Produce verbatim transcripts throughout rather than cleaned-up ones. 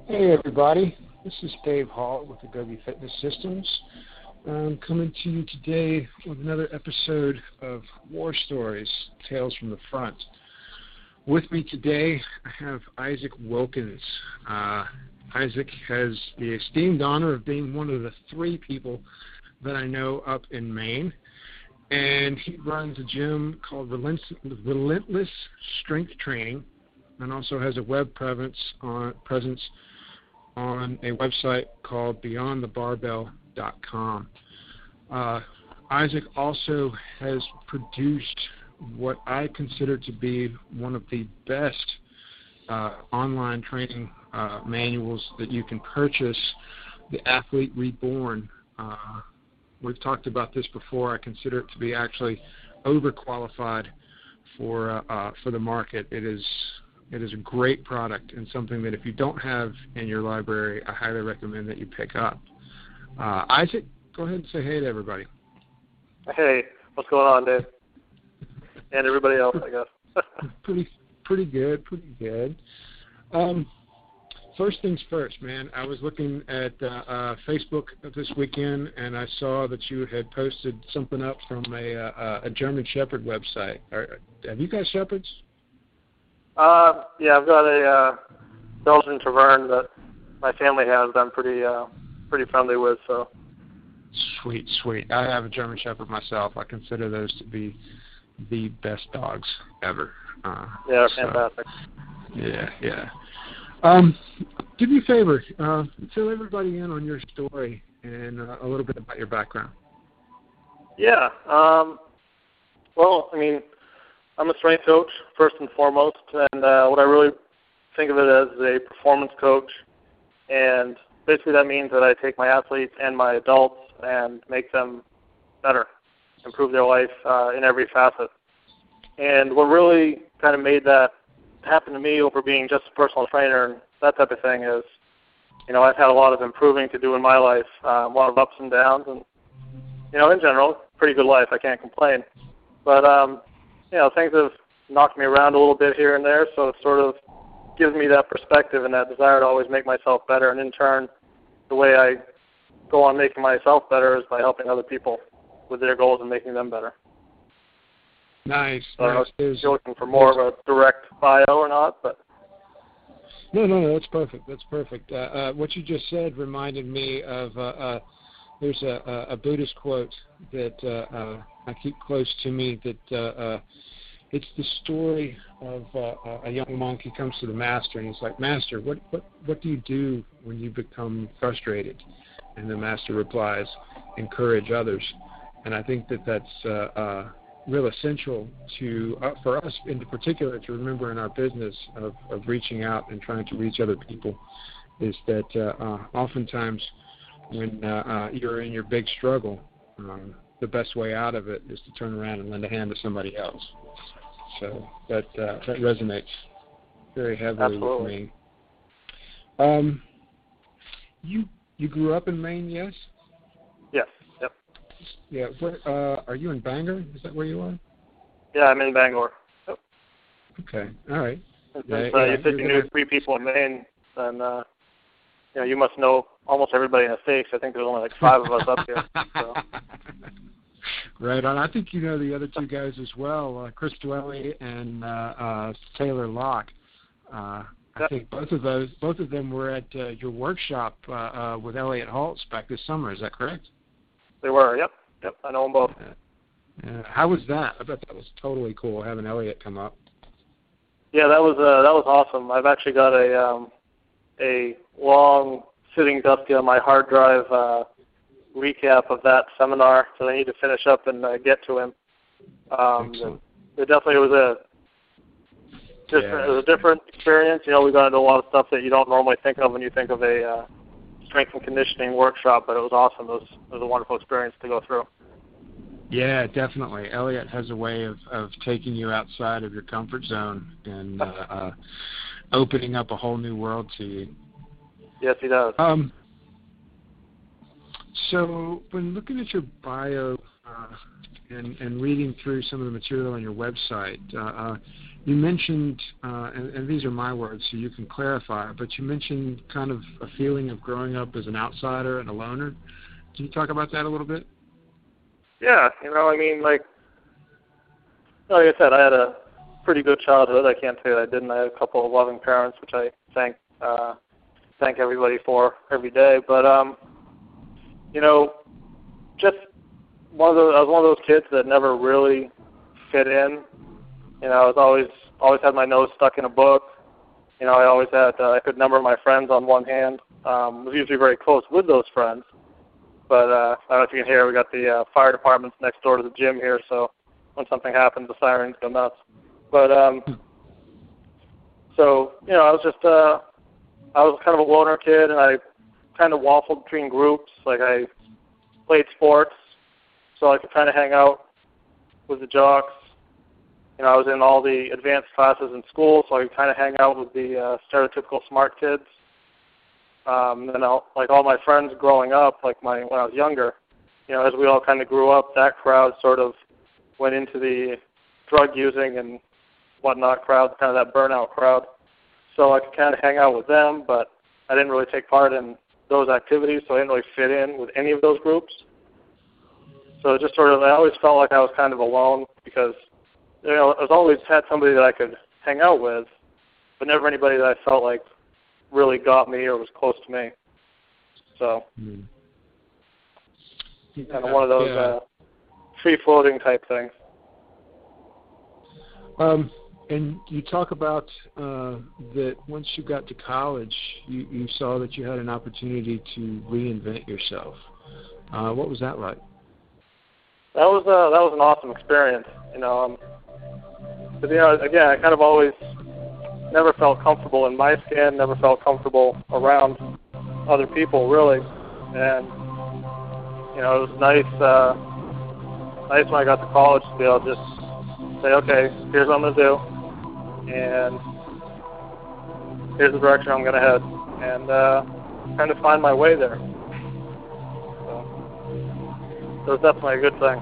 Hey everybody, this is Dave Hall with Adobe Fitness Systems. I'm coming to you today with another episode of War Stories, Tales from the Front. With me today, I have Isaac Wilkins. Uh, Isaac has the esteemed honor of being one of the three people that I know up in Maine, and he runs a gym called Relentless Strength Training, and also has a web presence on, presence on a website called beyond the barbell dot com. Uh, Isaac also has produced what I consider to be one of the best uh, online training uh, manuals that you can purchase, The Athlete Reborn. Uh, we've talked about this before. I consider it to be actually overqualified for uh, uh, for the market. It is It is a great product and something that if you don't have in your library, I highly recommend that you pick up. Uh, Isaac, go ahead and say hey to everybody. Hey, what's going on, Dave? And everybody else, I guess. pretty, pretty good, pretty good. Um, first things first, man. I was looking at uh, uh, Facebook this weekend, and I saw that you had posted something up from a, uh, a German Shepherd website. Are, have you got Shepherds? Uh, yeah, I've got a uh, Belgian Tavern that my family has that I'm pretty, uh, pretty friendly with. So. Sweet, sweet. I have a German Shepherd myself. I consider those to be the best dogs ever. Uh, yeah, they're so, fantastic. Yeah, yeah. Um, do me a favor. Uh, fill everybody in on your story and uh, a little bit about your background. Yeah. Um, well, I mean, I'm a strength coach, first and foremost, and uh, what I really think of it as a performance coach, and basically that means that I take my athletes and my adults and make them better, improve their life uh, in every facet. And what really kind of made that happen to me over being just a personal trainer and that type of thing is, you know, I've had a lot of improving to do in my life, uh, a lot of ups and downs, and, you know, in general, pretty good life, I can't complain. But, um, you know, things have knocked me around a little bit here and there, so it sort of gives me that perspective and that desire to always make myself better. And in turn, the way I go on making myself better is by helping other people with their goals and making them better. Nice. So nice. I was looking for more of a direct bio or not, but no, no, no, that's perfect. That's perfect. Uh, uh, what you just said reminded me of uh, uh, there's a, a Buddhist quote that uh, uh, I keep close to me. That uh, uh, it's the story of uh, a young monk. He comes to the master and he's like, "Master, what, what, what do you do when you become frustrated?" And the master replies, "Encourage others." And I think that that's uh, uh, real essential to uh, for us in particular to remember in our business of, of reaching out and trying to reach other people. Is that uh, uh, oftentimes when uh, uh, you're in your big struggle, um, the best way out of it is to turn around and lend a hand to somebody else. So that uh, that resonates very heavily Absolutely. with me. Um, you you grew up in Maine, yes? Yes. Yep. Yeah. Where, uh, are you in Bangor? Is that where you are? Yeah, I'm in Bangor. Yep. Okay. All right. And Yeah, since uh, yeah, you said you knew gonna... three people in Maine, then uh, you know you must know almost everybody in the States. I think there's only like five of us up here. So. Right on. I think you know the other two guys as well, uh, Chris Dwelly and uh, uh, Taylor Locke. Uh, I Yep. think both of those, both of them were at uh, your workshop uh, uh, with Elliot Holtz back this summer. Is that correct? They were. Yep. Yep. I know them both. Uh, uh, how was that? I bet that was totally cool having Elliot come up. Yeah, that was uh, that was awesome. I've actually got a um, a long sitting dusty on my hard drive uh, recap of that seminar, so I need to finish up and uh, get to him. Um, it definitely was a different, yeah. it was a different experience. You know, we got into a lot of stuff that you don't normally think of when you think of a uh, strength and conditioning workshop, but it was awesome. It was, it was a wonderful experience to go through. Yeah, definitely. Elliot has a way of, of taking you outside of your comfort zone and uh, uh, opening up a whole new world to you. Yes, he does. Um, so when looking at your bio uh, and, and reading through some of the material on your website, uh, uh, you mentioned, uh, and, and these are my words, so you can clarify, but you mentioned kind of a feeling of growing up as an outsider and a loner. Can you talk about that a little bit? Yeah, you know, I mean, like, like I said, I had a pretty good childhood. I can't say that I didn't. I had a couple of loving parents, which I thank uh, thank everybody for every day. But um, you know, just one of those. I was one of those kids that never really fit in. You know, I was always always had my nose stuck in a book. You know, I always had uh, I could number my friends on one hand. Um, was usually very close with those friends. But uh, I don't know if you can hear, we got the uh, fire department's next door to the gym here, so when something happens, the sirens go nuts. But um, so you know, I was just uh, I was kind of a loner kid, and I kind of waffled between groups. Like I played sports, so I could kind of hang out with the jocks. You know, I was in all the advanced classes in school, so I could kind of hang out with the uh, stereotypical smart kids. Um, and then I'll, like all my friends growing up, like my when I was younger, you know, as we all kind of grew up, that crowd sort of went into the drug using and whatnot crowd, kind of that burnout crowd. So I could kind of hang out with them, but I didn't really take part in those activities, so I didn't really fit in with any of those groups. So it just sort of, I always felt like I was kind of alone because, you know, I was always had somebody that I could hang out with, but never anybody that I felt like really got me or was close to me. So, mm. yeah, kind of one of those yeah. uh, free-floating type things. Um, and you talk about uh, that once you got to college, you, you saw that you had an opportunity to reinvent yourself. Uh, what was that like? That was uh, that was an awesome experience. You know, um, but you know, again, I kind of always never felt comfortable in my skin, never felt comfortable around other people, really. And, you know, it was nice, uh, nice when I got to college to be able to just say, okay, here's what I'm going to do, and here's the direction I'm going to head, and uh, kind of find my way there. So, so it was definitely a good thing.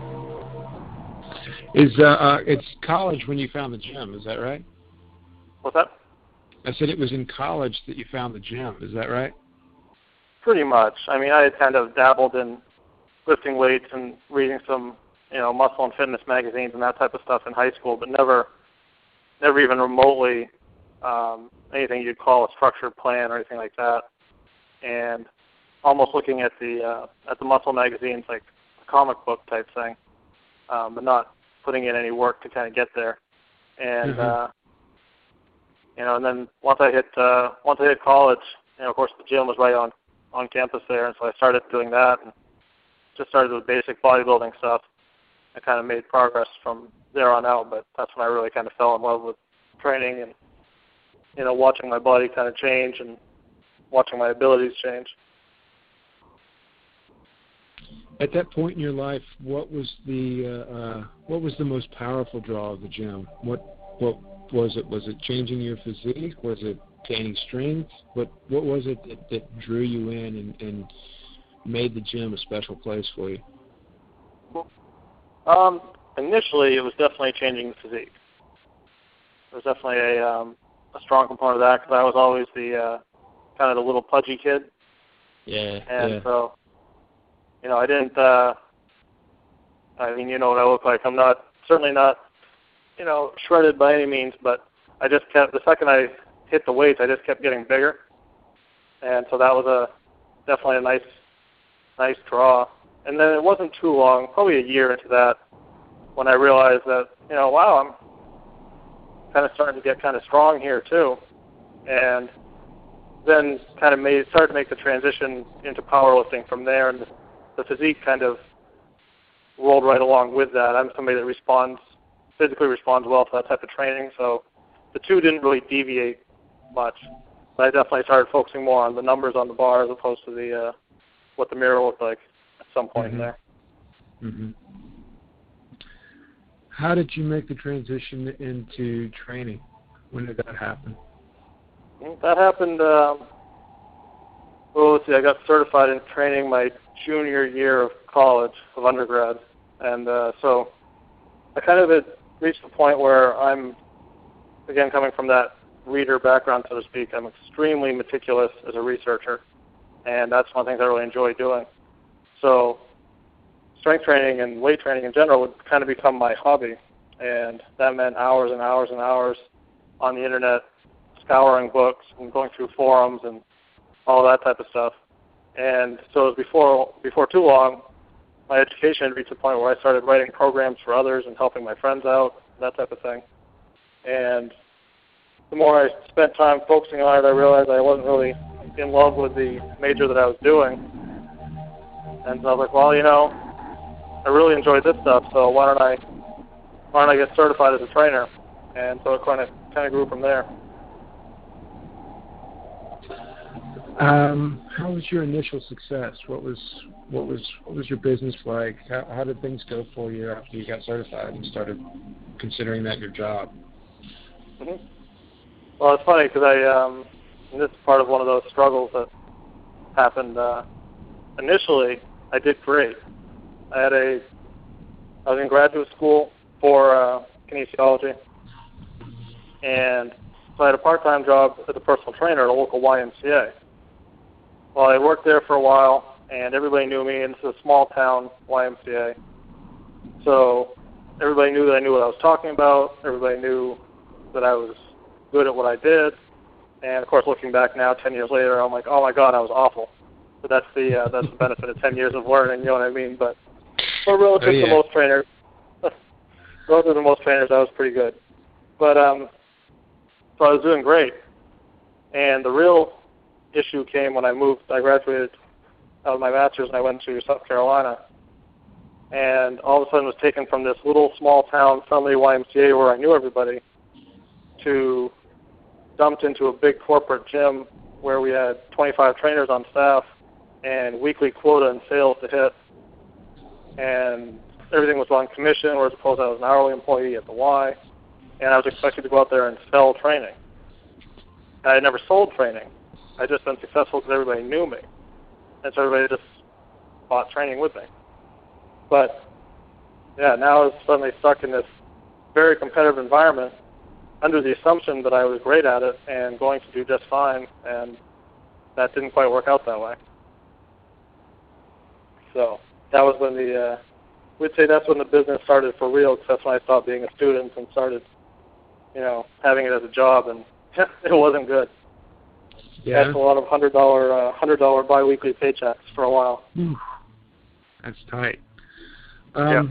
Is uh, uh, it's college when you found the gym, is that right? What's that? I said it was in college that you found the gym. Is that right? Pretty much. I mean, I had kind of dabbled in lifting weights and reading some, you know, muscle and fitness magazines and that type of stuff in high school, but never, never even remotely um, anything you'd call a structured plan or anything like that. And almost looking at the uh, at the muscle magazines like a comic book type thing, um, but not putting in any work to kind of get there. And mm-hmm. uh, You know, and then once I hit uh, once I hit college, you know, of course the gym was right on, on campus there, and so I started doing that and just started with basic bodybuilding stuff. I kind of made progress from there on out, but that's when I really kind of fell in love with training and, you know, watching my body kind of change and watching my abilities change. At that point in your life, what was the uh, uh, what was the most powerful draw of the gym? What what was it? Was it changing your physique? Was it gaining strength? What what was it that, that drew you in and, and made the gym a special place for you? Um, initially, it was definitely changing the physique. It was definitely a um, a strong component of that because I was always the uh, kind of the little pudgy kid. Yeah. And yeah. so, you know, I didn't. Uh, I mean, you know what I look like. I'm not certainly not, you know, shredded by any means, but I just kept, the second I hit the weights, I just kept getting bigger. And so that was a definitely a nice, nice draw. And then it wasn't too long, probably a year into that, when I realized that, you know, wow, I'm kind of starting to get kind of strong here too. And then kind of made, started to make the transition into powerlifting from there, and the, the physique kind of rolled right along with that. I'm somebody that responds physically responds well to that type of training, so the two didn't really deviate much. But I definitely started focusing more on the numbers on the bar as opposed to the uh, what the mirror looked like at some point mm-hmm. in there. Mm-hmm. How did you make the transition into training? When did that happen? That happened, um, well, let's see, I got certified in training my junior year of college, of undergrad. And uh, so I kind of had reached the point where I'm, again, coming from that reader background, so to speak, I'm extremely meticulous as a researcher, and that's one of the things I really enjoy doing. So strength training and weight training in general would kind of become my hobby, and that meant hours and hours and hours on the internet, scouring books and going through forums and all that type of stuff. And so it was before, before too long, my education had reached a point where I started writing programs for others and helping my friends out, that type of thing. And the more I spent time focusing on it, I realized I wasn't really in love with the major that I was doing. And so I was like, well, you know, I really enjoyed this stuff, so why don't I why don't I get certified as a trainer? And so it kind of kind of grew from there. Um, how was your initial success? What was what was what was your business like? How, how did things go for you after you got certified and started considering that your job? Mm-hmm. Well, it's funny because I um, and this is part of one of those struggles that happened. Uh, initially, I did great. I had a I was in graduate school for uh, kinesiology, and so I had a part-time job as a personal trainer at a local Y M C A. Well, I worked there for a while, and everybody knew me, and it's a small-town Y M C A. So everybody knew that I knew what I was talking about. Everybody knew that I was good at what I did. And, of course, looking back now, ten years later, I'm like, oh, my God, I was awful. But that's the uh, that's the benefit of ten years of learning, you know what I mean? But for relative oh, yeah. to most trainers, relative to most trainers, I was pretty good. But um, so I was doing great. And the real issue came when I moved. I graduated out of my master's and I went to South Carolina. And all of a sudden was taken from this little small town friendly Y M C A where I knew everybody to dumped into a big corporate gym where we had twenty-five trainers on staff and weekly quota and sales to hit. And everything was on commission, whereas opposed to I was an hourly employee at the Y. And I was expected to go out there and sell training. I had never sold training. I just been successful because everybody knew me. And so everybody just bought training with me. But, yeah, now I was suddenly stuck in this very competitive environment under the assumption that I was great at it and going to do just fine, and that didn't quite work out that way. So that was when the, uh, we'd say that's when the business started for real, because that's when I stopped being a student and started, you know, having it as a job, and it wasn't good. Yeah. That's a lot of hundred dollar, uh, hundred dollar biweekly paychecks for a while. Ooh, that's tight. Um, yeah.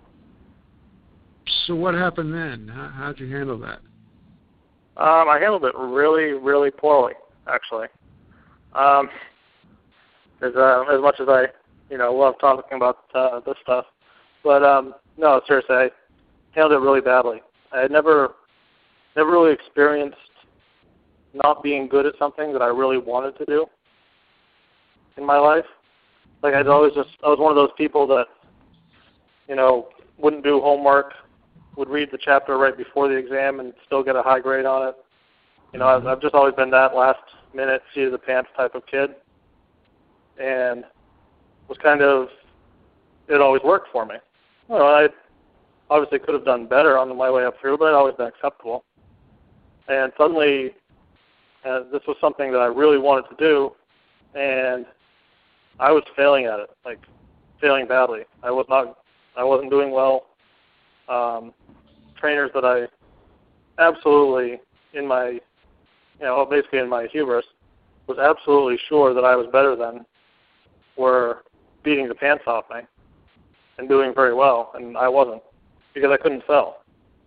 So what happened then? How how'd you handle that? Um, I handled it really, really poorly, actually. Um, as uh, as much as I, you know, love talking about uh, this stuff, but um, no, seriously, I handled it really badly. I had never, never really experienced not being good at something that I really wanted to do in my life. Like I'd always just, I was one of those people that, you know, wouldn't do homework, would read the chapter right before the exam and still get a high grade on it. You know, I've, I've just always been that last minute, seat of the pants type of kid. And was kind of, it always worked for me. You know, I obviously could have done better on my way up through, but it always been acceptable. And suddenly, uh, this was something that I really wanted to do, and I was failing at it, like failing badly. I was not, I wasn't doing well. Um, trainers that I absolutely, in my, you know, basically in my hubris, was absolutely sure that I was better than, were beating the pants off me and doing very well, and I wasn't, because I couldn't sell.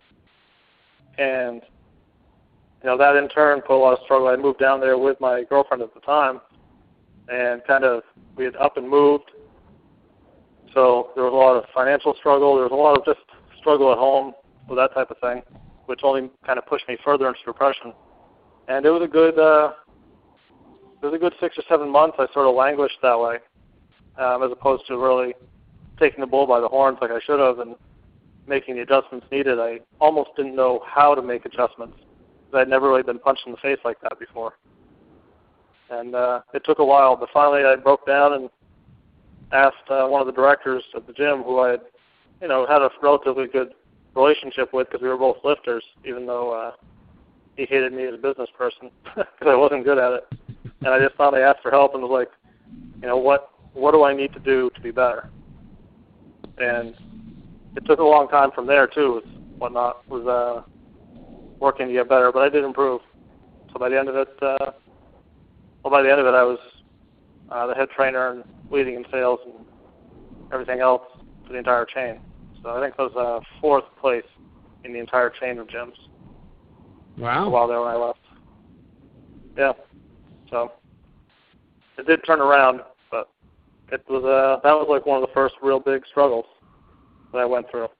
And, you know, that in turn put a lot of struggle. I moved down there with my girlfriend at the time, and kind of, we had up and moved, so there was a lot of financial struggle. There was a lot of just struggle at home with that type of thing, which only kind of pushed me further into depression. And it was a good, uh, it was a good six or seven months I sort of languished that way, um, as opposed to really taking the bull by the horns like I should have and making the adjustments needed. I almost didn't know how to make adjustments, because I'd never really been punched in the face like that before. And uh, it took a while, but finally I broke down and asked uh, one of the directors at the gym, who I had, you know, had a relatively good relationship with because we were both lifters, even though uh, he hated me as a business person because I wasn't good at it. And I just finally asked for help and was like, you know, what what do I need to do to be better? And it took a long time from there too, with whatnot, was uh, working to get better, but I did improve. So by the end of it, uh, well, by the end of it, I was uh, the head trainer and leading in sales and everything else for the entire chain. So I think I was uh, fourth place in the entire chain of gyms. Wow. For a while there when I left. Yeah. So it did turn around, but it was uh, that was like one of the first real big struggles that I went through.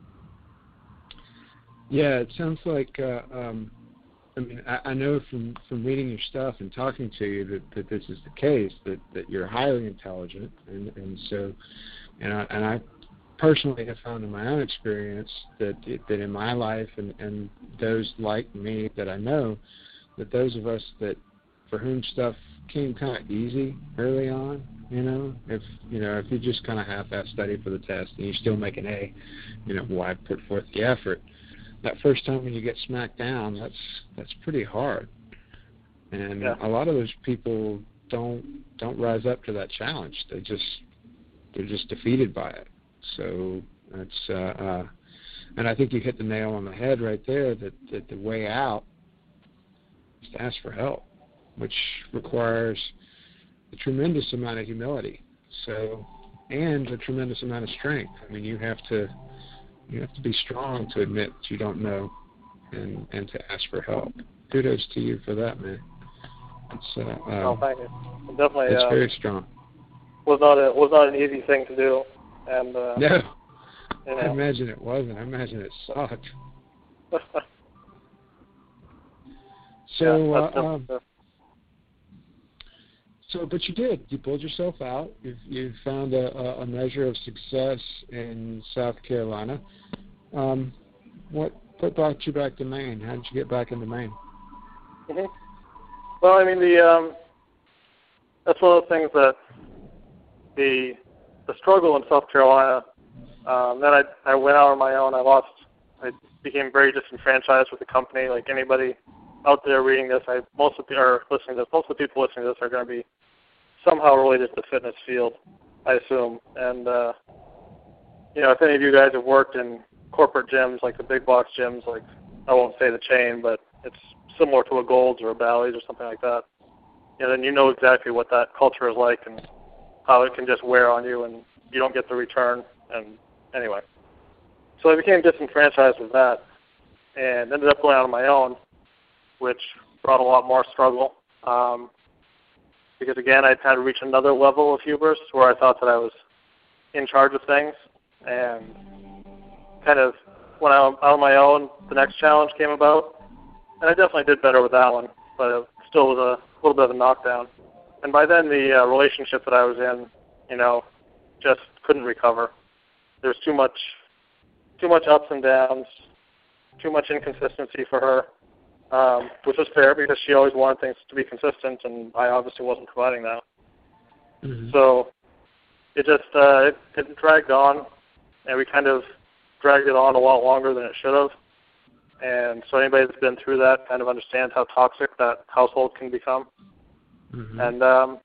Yeah, it sounds like, uh, um, I mean, I, I know from, from reading your stuff and talking to you that, that this is the case, that, that you're highly intelligent. And, and so, and I, and I personally have found in my own experience that, that in my life and, and those like me that I know, that those of us that, for whom stuff came kind of easy early on, you know, if, you know, if you just kind of half-ass study for the test and you still make an A, you know, why put forth the effort? That first time when you get smacked down, that's that's pretty hard, and yeah. a lot of those people don't don't rise up to that challenge. They just they're just defeated by it. So that's uh, uh, and I think you hit the nail on the head right there. That, that the way out is to ask for help, which requires a tremendous amount of humility. So and a tremendous amount of strength. I mean, you have to. You have to be strong to admit that you don't know and, and to ask for help. Kudos to you for that, man. It's, uh, um, oh, thank you. Definitely. It's uh, very strong. Was not a was not an easy thing to do, and uh, no, you know. I imagine it wasn't. I imagine it sucked. so, yeah, uh, um, so, but you did. You pulled yourself out. You've, you found a, a measure of success in South Carolina. Um, what what brought you back to Maine? How did you get back into Maine? Mm-hmm. Well, I mean, the um, that's one of the things that the the struggle in South Carolina. Um, then I I went out on my own. I lost. I became very disenfranchised with the company. Like anybody out there reading this, I most of the or listening to this, most of the people listening to this are going to be somehow related to the fitness field, I assume. And, uh, you know, if any of you guys have worked in corporate gyms, like the big box gyms, like I won't say the chain, but it's similar to a Gold's or a Bally's or something like that, you know, then you know exactly what that culture is like and how it can just wear on you and you don't get the return. And anyway, so I became disenfranchised with that and ended up going out on my own, which brought a lot more struggle. Um, because, again, I'd had to reach another level of hubris where I thought that I was in charge of things. And kind of when I was out on my own, the next challenge came about. And I definitely did better with that one, but it still was a little bit of a knockdown. And by then, the uh, relationship that I was in, you know, just couldn't recover. There was too much, too much ups and downs, too much inconsistency for her. Um, which was fair because she always wanted things to be consistent, and I obviously wasn't providing that. Mm-hmm. So it just uh, it, it dragged on, and we kind of dragged it on a lot longer than it should have. And so anybody that's been through that kind of understands how toxic that household can become. Mm-hmm. And um,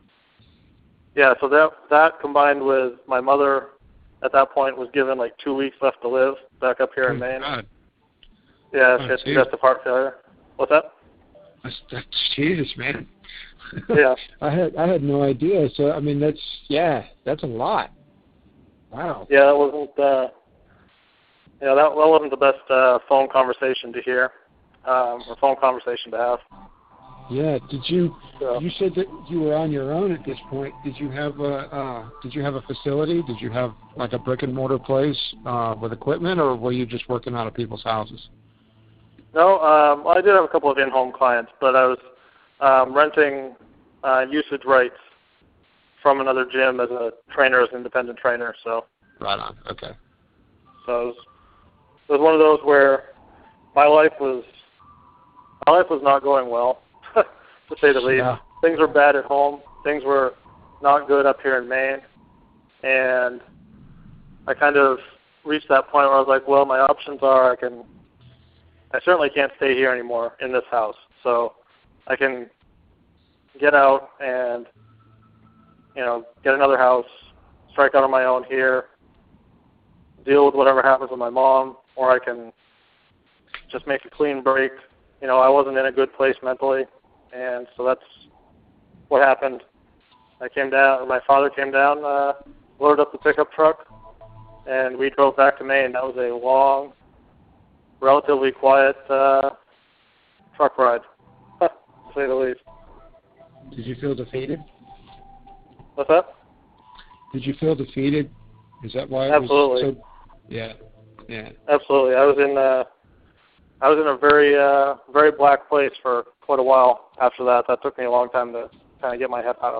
yeah, so that that combined with my mother at that point was given like two weeks left to live back up here oh, in Maine. God. Yeah, she had congestive heart failure. What's that? That's, that's Jesus, man. Yeah. I had I had no idea. So I mean, that's yeah, that's a lot. Wow. Yeah, that wasn't. Uh, yeah, that, that wasn't the best uh, phone conversation to hear, um, or phone conversation to have. Yeah. Did you? So, you said that you were on your own at this point. Did you have a uh, Did you have a facility? Did you have like a brick and mortar place uh, with equipment, or were you just working out of people's houses? No, um, I did have a couple of in-home clients, but I was um, renting uh, usage rights from another gym as a trainer, as an independent trainer. So right on. Okay. So it was, it was one of those where my life was my life was not going well, to say the least. Yeah. Things were bad at home. Things were not good up here in Maine, and I kind of reached that point where I was like, well, my options are I can, I certainly can't stay here anymore in this house. So I can get out and, you know, get another house, strike out on my own here, deal with whatever happens with my mom, or I can just make a clean break. You know, I wasn't in a good place mentally, and so that's what happened. I came down, my father came down, uh, loaded up the pickup truck, and we drove back to Maine. That was a long, relatively quiet uh, truck ride, to say the least. Did you feel defeated? What's that? Did you feel defeated? Is that why it Absolutely. was so? Yeah, yeah. Absolutely. I was in uh, I was in a very uh, very black place for quite a while after that. That took me a long time to kind of get my head out of.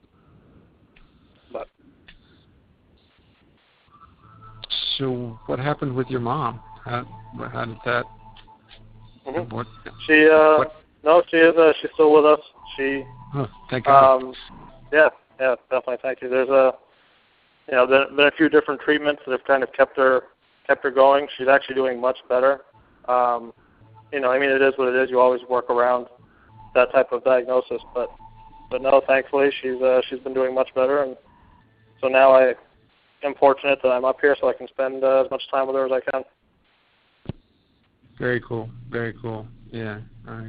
But so, what happened with your mom? How, how did that? mm-hmm. What? She uh, what? no, she is. Uh, she's still with us. She. Oh, thank God. Um, yeah, yeah, definitely. Thank you. There's a, you know, been, been a few different treatments that have kind of kept her kept her going. She's actually doing much better. Um, you know, I mean, it is what it is. You always work around that type of diagnosis, but but no, thankfully, she's uh, she's been doing much better, and so now I am fortunate that I'm up here so I can spend uh, as much time with her as I can. Very cool. Very cool. Yeah, I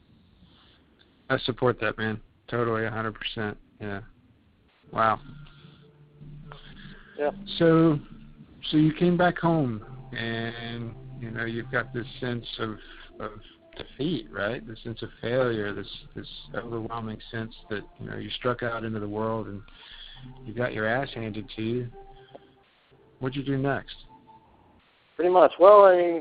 I support that, man. Totally, a hundred percent. Yeah. Wow. Yeah. So, so you came back home, and you know you've got this sense of of defeat, right? This sense of failure. This this overwhelming sense that you know you struck out into the world and you got your ass handed to you. What'd you do next? Pretty much. Well, I mean,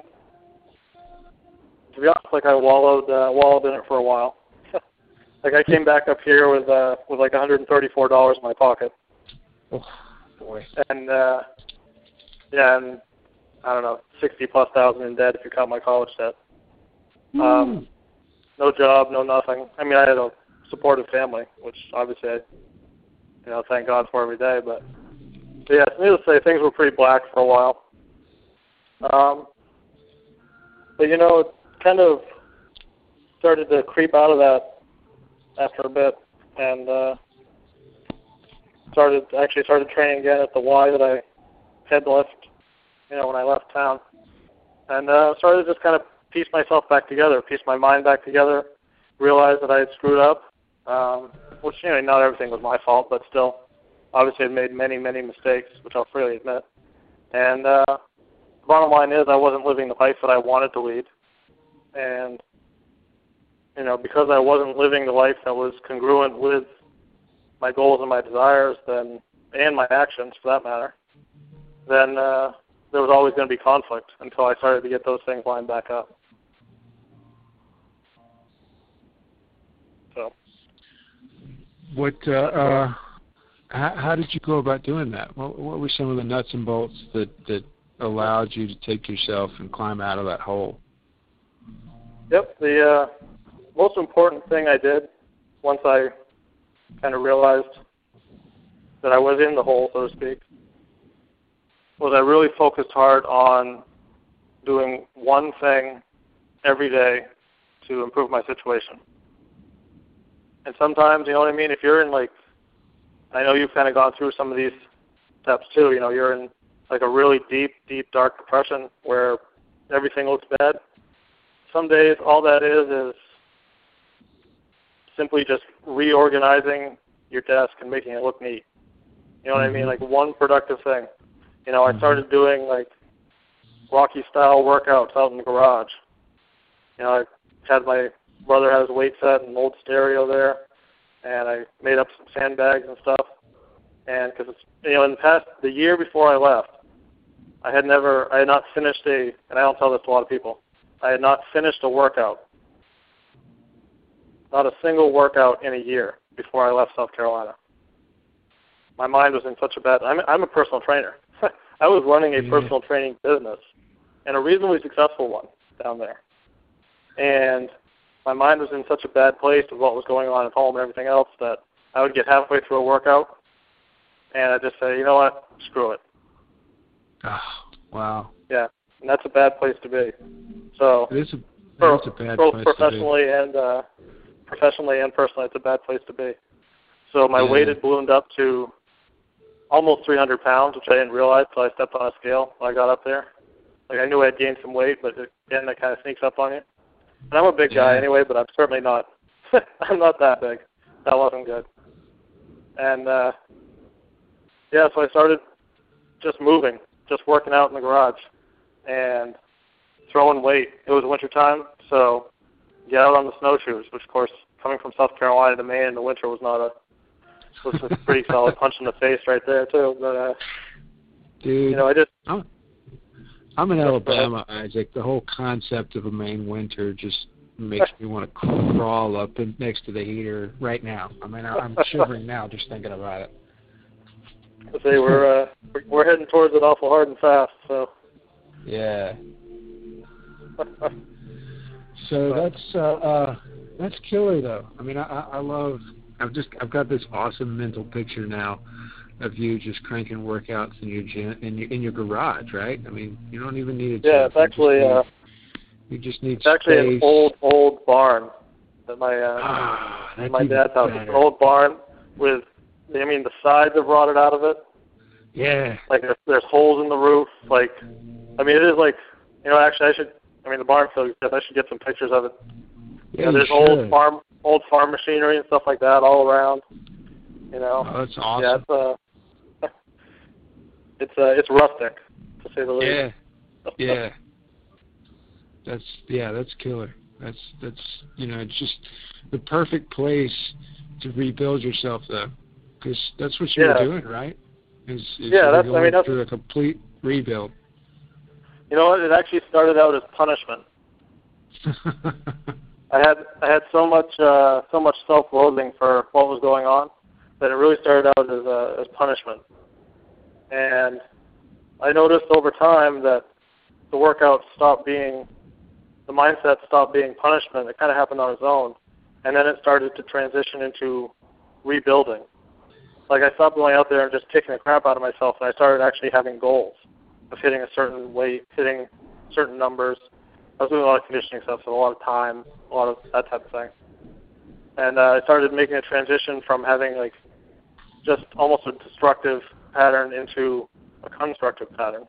to be honest, like I wallowed uh, wallowed in it for a while. Like I came back up here with uh, with like one hundred thirty-four dollars in my pocket. Oh boy. And uh, yeah, and I don't know, sixty plus thousand in debt if you count my college debt. Mm. Um, no job, no nothing. I mean, I had a supportive family, which obviously I, you know, thank God for every day. But, but yeah, needless to say, things were pretty black for a while. Um, but you know, it kind of started to creep out of that after a bit, and uh, started actually started training again at the Y that I had left, you know, when I left town, and uh, started to just kind of piece myself back together, piece my mind back together, realize that I had screwed up, um, which, you know, not everything was my fault, but still, obviously I made many, many mistakes, which I'll freely admit. And uh, the bottom line is I wasn't living the life that I wanted to lead, and you know, because I wasn't living the life that was congruent with my goals and my desires, then, and my actions for that matter, then uh, there was always going to be conflict until I started to get those things lined back up. So, what? Uh, uh, how, how did you go about doing that? What, what were some of the nuts and bolts that that allowed you to take yourself and climb out of that hole? Yep. The uh, most important thing I did once I kind of realized that I was in the hole, so to speak, was I really focused hard on doing one thing every day to improve my situation. And sometimes, you know what I mean, if you're in like, I know you've kind of gone through some of these steps too, you know, you're in like a really deep, deep, dark depression where everything looks bad. Some days all that is is simply just reorganizing your desk and making it look neat. You know what mm-hmm. I mean? Like one productive thing. You know, I started doing like Rocky-style workouts out in the garage. You know, I had my brother had his weight set and an old stereo there, and I made up some sandbags and stuff. And because it's, you know, in the past, the year before I left, I had never, I had not finished a, and I don't tell this to a lot of people, I had not finished a workout. Not a single workout in a year before I left South Carolina. My mind was in such a bad, I'm, I'm a personal trainer. I was running a personal training business, and a reasonably successful one down there. And my mind was in such a bad place with what was going on at home and everything else that I would get halfway through a workout, and I'd just say, you know what, screw it. Oh. Wow. Yeah, and that's a bad place to be. So it is a, for, it is a bad both place professionally to be. and uh, professionally and personally, it's a bad place to be. So my yeah. weight had ballooned up to almost three hundred pounds, which I didn't realize until I stepped on a scale when I got up there. Like I knew I'd gained some weight, but again, that kind of sneaks up on you. And I'm a big yeah. guy anyway, but I'm certainly not. I'm not that big. That wasn't good. And uh, yeah, so I started just moving, just working out in the garage, and throwing weight. It was winter time, so get out on the snowshoes, which of course, coming from South Carolina to Maine in the winter was not a was a pretty solid punch in the face right there too. But uh, dude, you know, I just I'm, I'm in Alabama, Isaac. The whole concept of a Maine winter just makes me want to crawl up in, next to the heater right now. I mean, I'm shivering now just thinking about it. I say we're uh, we're heading towards it awful hard and fast. So yeah. So that's uh, uh, that's killer though. I mean, I, I love. I've just I've got this awesome mental picture now of you just cranking workouts in your gym in your in your garage, right? I mean, you don't even need a gym. Yeah, it's actually. You just need, uh, you just need it's actually space. an old old barn that my uh, ah, that's my even dad's house. better. It's an old barn with. I mean, the sides have rotted out of it. Yeah. Like there's, there's holes in the roof. Like, I mean, it is like, you know, actually I should. I mean, the barn feels good. I should get some pictures of it. Yeah, you know, there's you old farm, old farm machinery and stuff like that all around. You know. Oh, that's awesome. Yeah, it's uh, it's uh, it's rustic, to say the least. Yeah. Yeah. That's yeah, that's killer. That's that's you know, it's just the perfect place to rebuild yourself though, because that's what you yeah. were doing, right? Is, is yeah, that's. going I mean, that's through a complete rebuild. You know what? It actually started out as punishment. I had I had so much uh, so much self-loathing for what was going on that it really started out as uh, as punishment. And I noticed over time that the workout stopped being, the mindset stopped being punishment. It kind of happened on its own, and then it started to transition into rebuilding. Like I stopped going out there and just kicking the crap out of myself, and I started actually having goals of hitting a certain weight, hitting certain numbers. I was doing a lot of conditioning stuff, so a lot of time, a lot of that type of thing. And uh, I started making a transition from having like just almost a destructive pattern into a constructive pattern.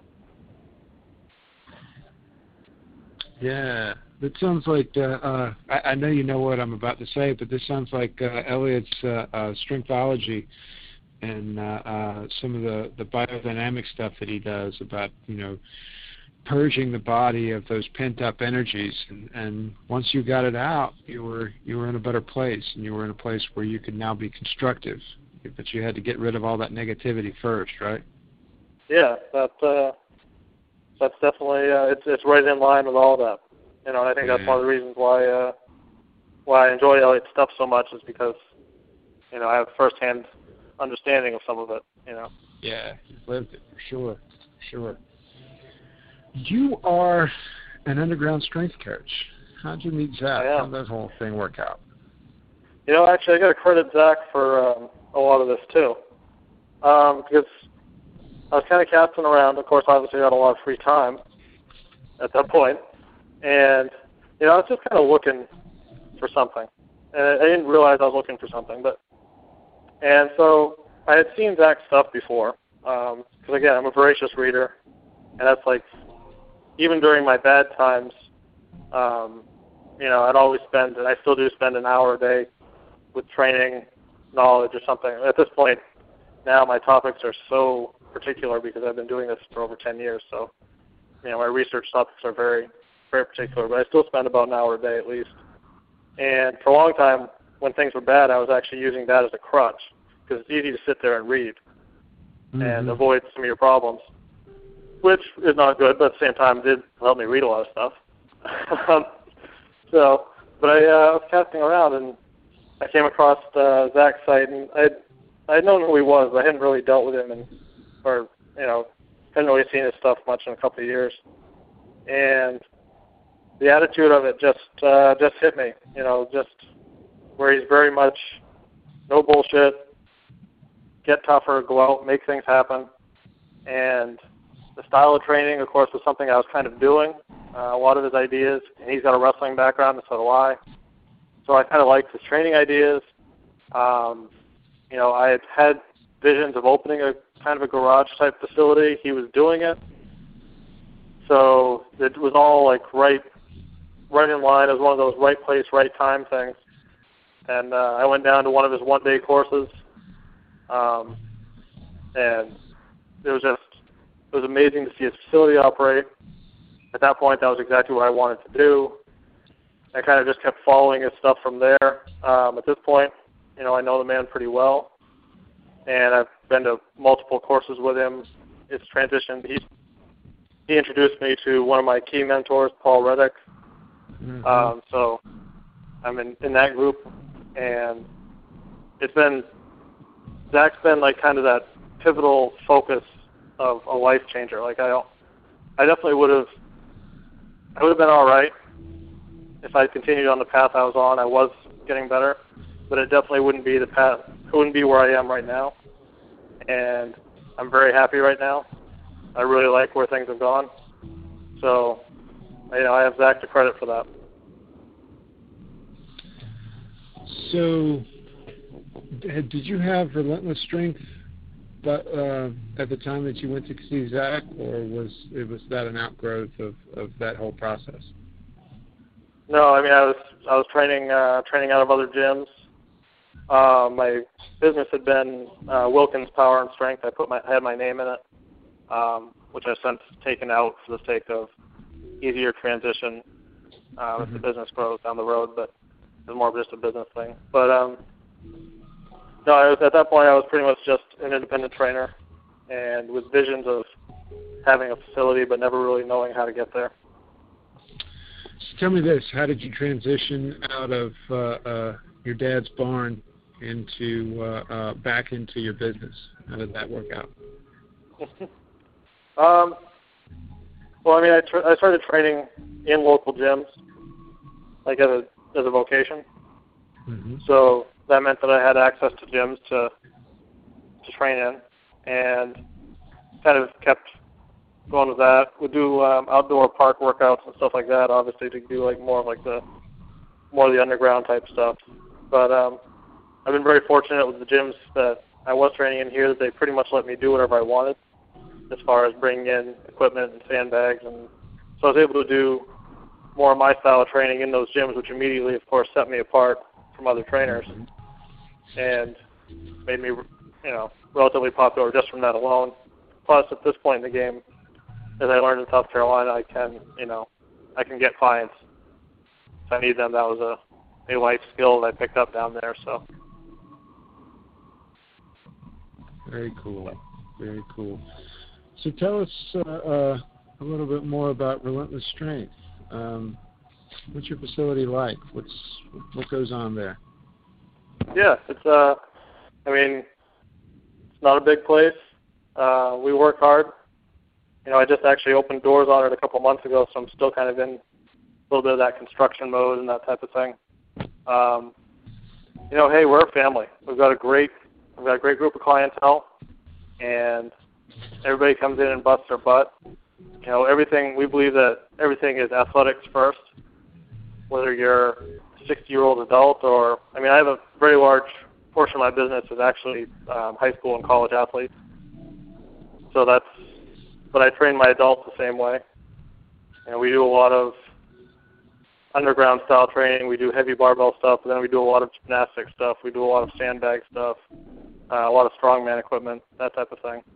Yeah, that sounds like, uh, uh, I, I know you know what I'm about to say, but this sounds like uh, Elliot's uh, uh, strengthology and uh, uh, some of the, the biodynamic stuff that he does about, you know, purging the body of those pent-up energies. And, and once you got it out, you were you were in a better place, and you were in a place where you could now be constructive. But you had to get rid of all that negativity first, right? Yeah, that uh, that's definitely uh, it's it's right in line with all that. You know, and I think yeah. that's one of the reasons why uh, why I enjoy Elliot's stuff so much is because you know I have firsthand understanding of some of it. You know. Yeah, you've lived it for sure, for sure. You are an underground strength coach. How'd you meet Zach? How'd that whole thing work out? You know, actually, I got to credit Zach for um, a lot of this too, um, because I was kind of casting around. Of course, obviously, I had a lot of free time at that point, and you know, I was just kind of looking for something, and I didn't realize I was looking for something. But and so I had seen Zach's stuff before, because um, again, I'm a voracious reader, and that's like even during my bad times, um, you know, I'd always spend, and I still do spend an hour a day with training, knowledge, or something. At this point, now my topics are so particular because I've been doing this for over ten years. So, you know, my research topics are very, very particular. But I still spend about an hour a day at least. And for a long time, when things were bad, I was actually using that as a crutch because it's easy to sit there and read mm-hmm. and avoid some of your problems, which is not good, but at the same time, it did help me read a lot of stuff. um, so, but I uh, was casting around, and I came across uh, Zach's site, and I'd, I'd known who he was, but I hadn't really dealt with him, and or, you know, hadn't really seen his stuff much in a couple of years. And the attitude of it just uh, just hit me, you know, just where he's very much no bullshit, get tougher, go out, make things happen, and the style of training, of course, was something I was kind of doing. Uh, a lot of his ideas, and he's got a wrestling background, and so do I. So I kind of liked his training ideas. Um, you know, I had had visions of opening a kind of a garage-type facility. He was doing it. So it was all, like, right right in line. It was one of those right place, right time things. And uh, I went down to one of his one-day courses, um, and it was just, it was amazing to see his facility operate. At that point, that was exactly what I wanted to do. I kind of just kept following his stuff from there. Um, at this point, you know, I know the man pretty well, and I've been to multiple courses with him. It's transitioned. He, he introduced me to one of my key mentors, Paul Reddick. Mm-hmm. Um, so I'm in, in that group, and it's been, Zach's been like kind of that pivotal focus of a life changer. Like I, I definitely would have, I would have been all right if I continued on the path I was on. I was getting better, but it definitely wouldn't be the path. It wouldn't be where I am right now, and I'm very happy right now. I really like where things have gone. So, you know, I have Zach to credit for that. So, did you have relentless strength but, uh, at the time that you went to see Zach, or was it was that an outgrowth of, of that whole process? No, I mean I was I was training uh, training out of other gyms. Uh, my business had been uh, Wilkins Power and Strength. I put my I had my name in it, um, which I've since taken out for the sake of easier transition uh, mm-hmm. as the business grows down the road. But it's more of just a business thing. But um, no, I was, at that point I was pretty much just an independent trainer, and with visions of having a facility, but never really knowing how to get there. So tell me this: how did you transition out of uh, uh, your dad's barn into uh, uh, back into your business? How did that work out? um, well, I mean, I, tra- I started training in local gyms, like as a as a vocation. Mm-hmm. So that meant that I had access to gyms to to train in, and kind of kept going with that. We do um, outdoor park workouts and stuff like that, obviously, to do like more of like the more of the underground type stuff. But um, I've been very fortunate with the gyms that I was training in here that they pretty much let me do whatever I wanted as far as bringing in equipment and sandbags, and so I was able to do more of my style of training in those gyms, which immediately, of course, set me apart from other trainers and made me, you know, relatively popular just from that alone. Plus, at this point in the game, as I learned in South Carolina, I can, you know, I can get clients if I need them. That was a, a life skill that I picked up down there. So. Very cool. Very cool. So tell us uh, uh, a little bit more about Relentless Strength. Um, what's your facility like? What's what goes on there? Yeah, it's uh, I mean, it's not a big place. Uh, we work hard. You know, I just actually opened doors on it a couple months ago, so I'm still kind of in a little bit of that construction mode and that type of thing. Um, you know, hey, we're a family. We've got a great, we've got a great group of clientele, and everybody comes in and busts their butt. You know, everything, we believe that everything is athletics first, whether you're a sixty-year-old adult or, I mean, I have a very large portion of my business is actually um, high school and college athletes. So that's, but I train my adults the same way. And we do a lot of underground style training. We do heavy barbell stuff, and then we do a lot of gymnastic stuff. We do a lot of sandbag stuff, uh, a lot of strongman equipment, that type of thing.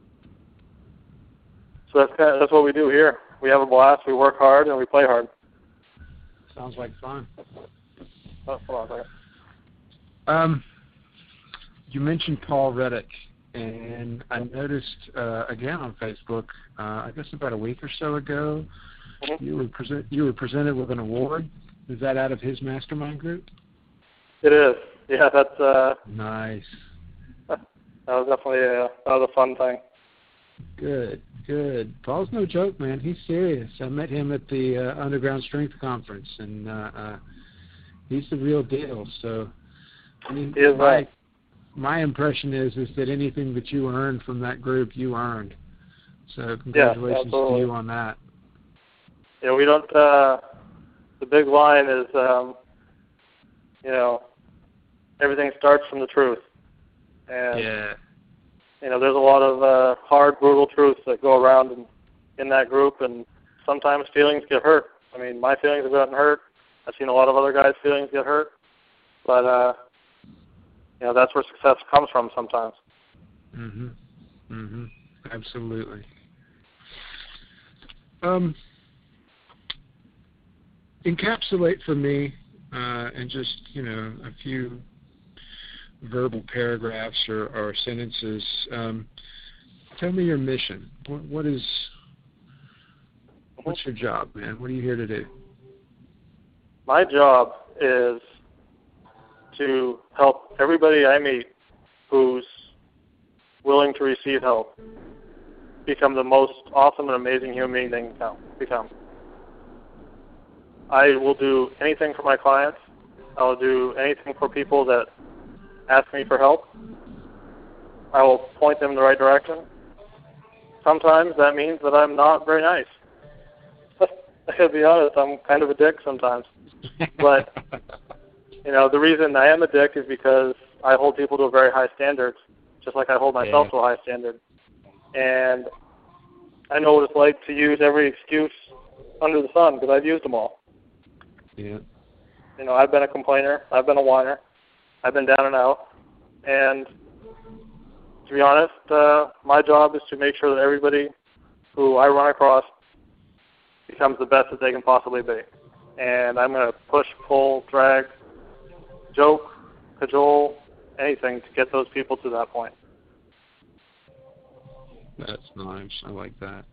So that's kind of, that's what we do here. We have a blast. We work hard and we play hard. Sounds like fun. Oh, hold on a second. Um, you mentioned Paul Reddick, and I noticed uh, again on Facebook, uh, I guess about a week or so ago, mm-hmm. you were present you were presented with an award. Is that out of his mastermind group? It is. Yeah, that's uh, nice. That was definitely a, that was a fun thing. Good, good. Paul's no joke, man. He's serious. I met him at the uh, Underground Strength Conference, and uh, uh, he's the real deal. So, I mean, he is my, right. my impression is is that anything that you earned from that group, you earned. So congratulations yeah, to you on that. Yeah, we don't, uh, the big line is, um, you know, everything starts from the truth. And, yeah. you know, there's a lot of uh, hard, brutal truths that go around in, in that group, and sometimes feelings get hurt. I mean, my feelings have gotten hurt. I've seen a lot of other guys' feelings get hurt. But, uh, you know, that's where success comes from sometimes. Mm-hmm. Mm-hmm. Absolutely. Um, encapsulate for me uh, in just, you know, a few verbal paragraphs or, or sentences. Um, tell me your mission. What, what is, what's your job, man? What are you here to do? My job is to help everybody I meet who's willing to receive help become the most awesome and amazing human being they can become. I will do anything for my clients. I'll do anything for people that ask me for help. I will point them in the right direction. Sometimes that means that I'm not very nice. I gotta be honest, I'm kind of a dick sometimes. But, you know, the reason I am a dick is because I hold people to a very high standard, just like I hold myself yeah. to a high standard. And I know what it's like to use every excuse under the sun, because I've used them all. Yeah. You know, I've been a complainer. I've been a whiner. I've been down and out. And to be honest, uh, my job is to make sure that everybody who I run across becomes the best that they can possibly be. And I'm going to push, pull, drag, joke, cajole, anything to get those people to that point. That's nice. I like that.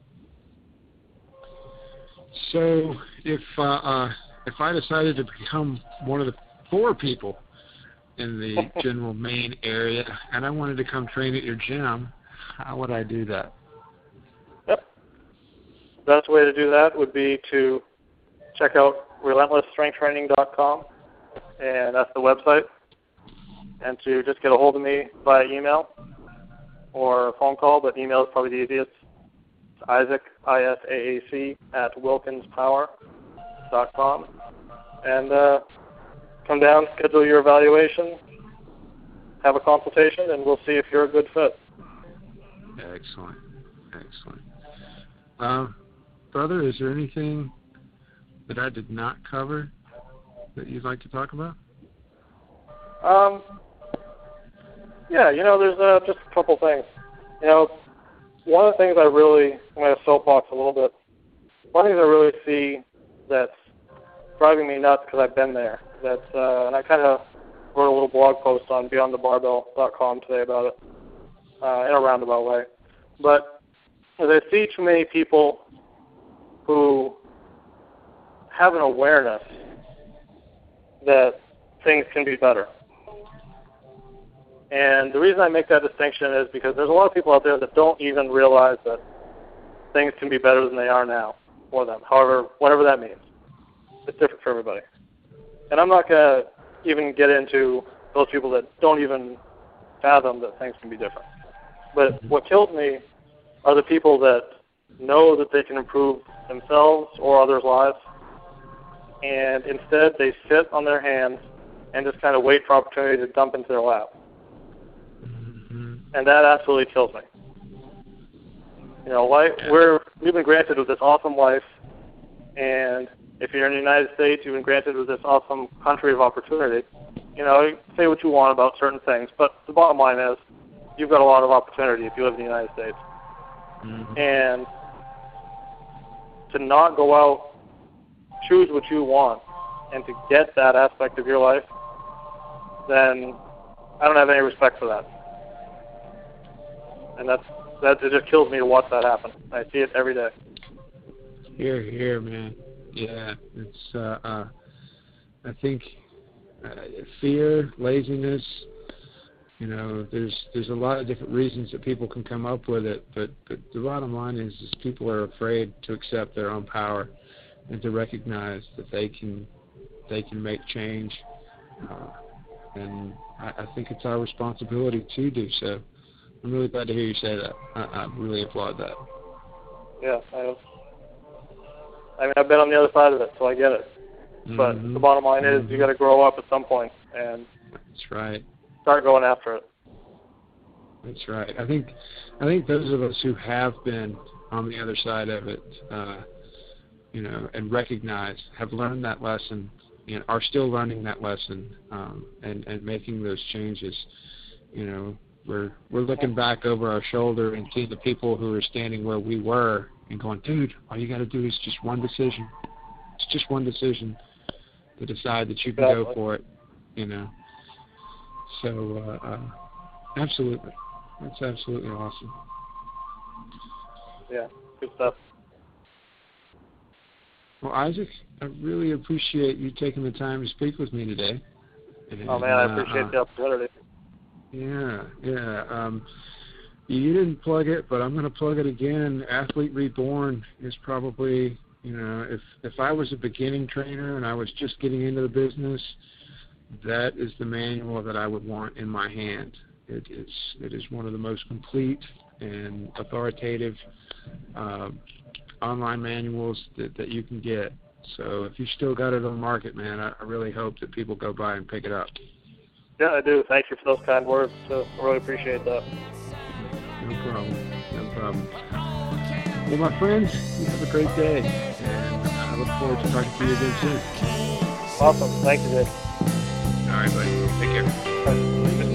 So if uh, uh, if I decided to become one of the four people in the general Maine area and I wanted to come train at your gym, how would I do that? Yep. The best way to do that would be to check out relentless strength training dot com, and that's the website, and to just get a hold of me via email or a phone call, but email is probably the easiest. It's Isaac, I S A A C, at wilkins power dot com. And uh, come down, schedule your evaluation, have a consultation, and we'll see if you're a good fit. Excellent. Excellent. Uh, brother, is there anything that I did not cover that you'd like to talk about? Um, yeah, you know, there's uh, just a couple things. You know, one of the things I really, I'm going to soapbox a little bit, one of the things I really see that's driving me nuts because I've been there, that's, uh, and I kind of wrote a little blog post on beyond the barbell dot com today about it, uh, in a roundabout way. But as I see too many people who have an awareness that things can be better. And the reason I make that distinction is because there's a lot of people out there that don't even realize that things can be better than they are now for them, however, whatever that means. It's different for everybody. And I'm not going to even get into those people that don't even fathom that things can be different. But what kills me are the people that know that they can improve themselves or others' lives, and instead they sit on their hands and just kind of wait for opportunity to dump into their lap. Mm-hmm. And that absolutely kills me. You know, life, we're, we've been granted with this awesome life, and if you're in the United States, you've been granted with this awesome country of opportunity. You know, say what you want about certain things, but the bottom line is you've got a lot of opportunity if you live in the United States. Mm-hmm. And to not go out, choose what you want, and to get that aspect of your life, then I don't have any respect for that. And that's, that it just kills me to watch that happen. I see it every day. Here, here, man. Yeah, it's, uh, uh, I think uh, fear, laziness, you know, there's there's a lot of different reasons that people can come up with it, but, but the bottom line is, is people are afraid to accept their own power and to recognize that they can they can make change. Uh, and I, I think it's our responsibility to do so. I'm really glad to hear you say that. I, I really applaud that. Yeah, I have. I mean, I've been on the other side of it, so I get it. Mm-hmm. But the bottom line is, mm-hmm. you got to grow up at some point and That's right. start going after it. That's right. I think, I think those of us who have been on the other side of it, uh, you know, and recognize, have learned that lesson, and are still learning that lesson, um, and and making those changes. You know, we're we're looking back over our shoulder and seeing the people who are standing where we were, and going, dude, all you got to do is just one decision. It's just one decision to decide that you can Exactly. go for it. You know. So, uh, uh, absolutely. That's absolutely awesome. Yeah, good stuff. Well, Isaac, I really appreciate you taking the time to speak with me today. And, Oh, man, I appreciate uh, the opportunity. Yeah, yeah. Um, you didn't plug it, but I'm going to plug it again. Athlete Reborn is probably, you know, if, if I was a beginning trainer and I was just getting into the business, that is the manual that I would want in my hand. It is, it is one of the most complete and authoritative uh, online manuals that, that you can get. So if you still got it on the market, man, I, I really hope that people go by and pick it up. Yeah, I do. Thank you for those kind words. So I really appreciate that. No problem. No problem. Well, my friends, you have a great day, and I look forward to talking to you again soon. Awesome. Thank you, Dave. All right, buddy. Take care. All right.